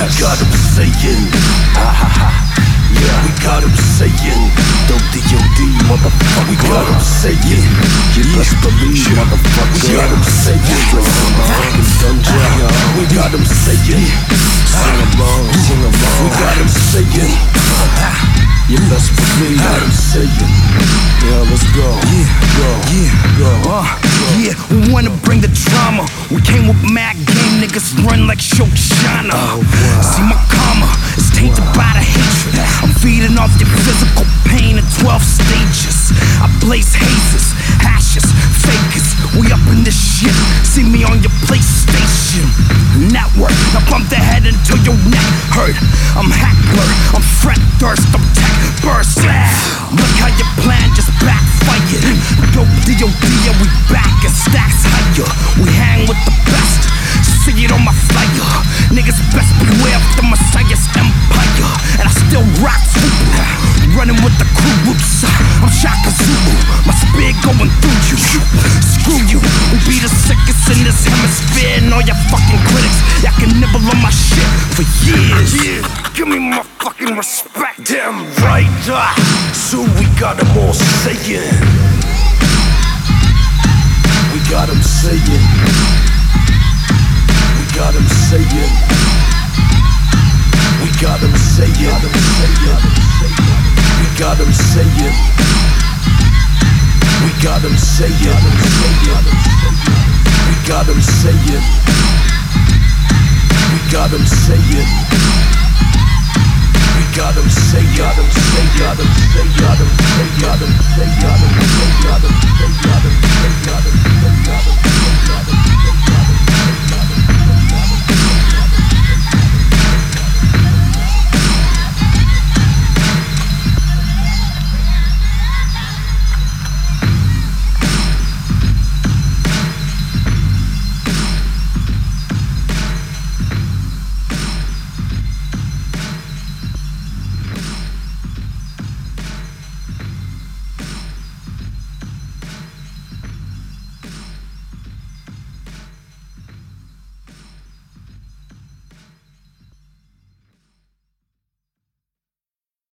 got them saying, ah ha ha. Yeah, we got them saying, dope D.O.D. motherfucker. We got them saying, you best believe motherfucker. We got them saying, we got them saying, sing along, sing along. We got them saying, you best believe. We got them saying, yeah, let's go. Yeah, we wanna bring the drama. We came with mad game, niggas run like Shoshana. See my karma is tainted by the hatred. I'm feeding off your physical pain in 12 stages. I blaze hazes, ashes, fakers. We up in this shit. See me on your PlayStation Network. Now bump the head until your neck hurt. I'm hackler, I'm fret thirst, I'm tech burst. Look how your plan just backfired. Dope D.O.D. and we back and stacks higher. We hang with the best. See it on my flyer. Niggas best beware of the Messiah's empire. And I still rock super. Running with the crew roots. I'm Shaka Zulu. My spear going through you. Screw you. We be the sickest in this hemisphere. And all your fucking critics, y'all can nibble on my shit for years. Yeah, Give me my fucking respect. damn right. So we got them all saying, we got them saying, we got them saying, we got them saying, we got them saying, we got them saying, we got them saying, we got them saying, we got them saying, we got them say, got them say, got them say, got them say, got them say, got them say, got them say, got them say, got them say, got them say.